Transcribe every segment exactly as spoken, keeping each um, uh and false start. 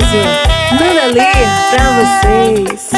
Anísio, Nanda Lee pra vocês.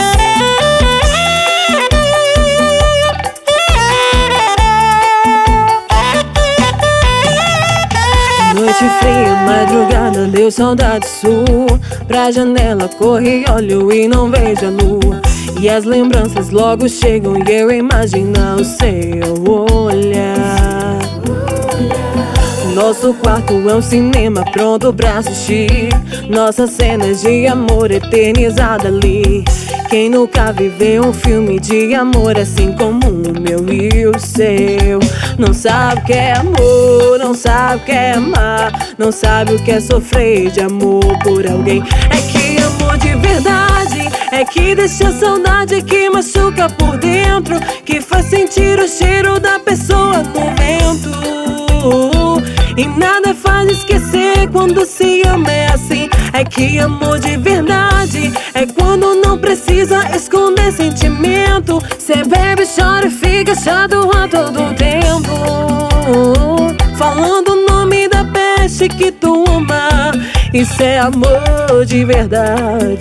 Noite fria, madrugada, deu saudade sua. Pra janela corre, olho e não vejo a lua. E as lembranças logo chegam e eu imagino o seu olhar. Nosso quarto é um cinema pronto pra assistir. Nossas cenas de amor eternizada ali. Quem nunca viveu um filme de amor assim como o meu e o seu? Não sabe o que é amor, não sabe o que é amar, não sabe o que é sofrer de amor por alguém. É que amor de verdade é que deixa a saudade, que machuca por dentro, que faz sentir o cheiro da pessoa no vento. E nada faz esquecer quando se ama, é assim. É que amor de verdade é quando não precisa esconder sentimento. Cê bebe, chora e fica chato a todo tempo, falando o nome da peste que tu ama. Isso é amor de verdade.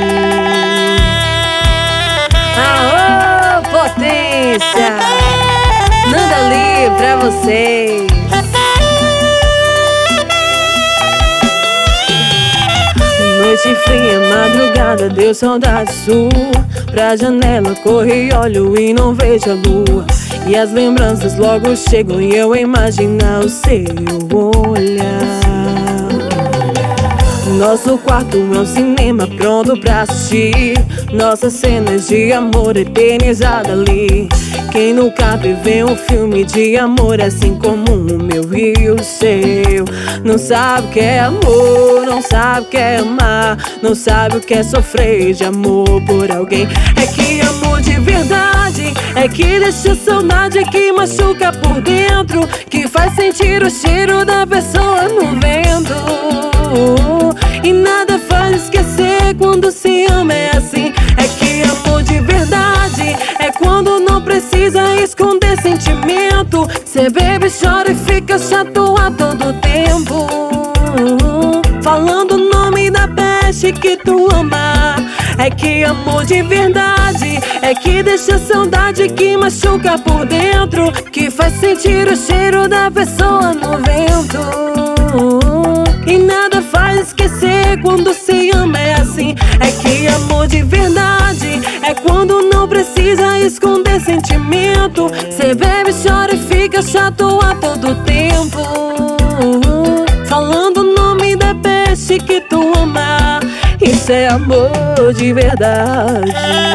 Aô, potência! Nanda Lee pra vocês. Noite fria, madrugada, deu saudade sua. Pra janela corre, olho e não vejo a lua. E as lembranças logo chegam e eu imagino o seu olhar. Nosso quarto é um cinema pronto pra assistir. Nossas cenas de amor eternizada ali. Quem nunca viveu um filme de amor assim como o meu e o seu? Não sabe o que é amor, não sabe o que é amar, não sabe o que é sofrer de amor por alguém. É que amor de verdade é que deixa saudade, que machuca por dentro, que faz sentir o cheiro da pessoa no vento. E nada faz esquecer quando se ama, é assim. É que amor de verdade é quando não precisa esconder sentimento. Cê bebe, chora e fica chato a todo tempo, falando o nome da peste que tu ama. É que amor de verdade é que deixa saudade, que machuca por dentro, que faz sentir o cheiro da pessoa no vento. E nada faz esquecer quando se ama, é assim. É que amor de verdade é quando não precisa esconder sentimento. Cê bebe, chora e fica chato a todo tempo, falando o nome da peste que tu ama. Isso é amor de verdade.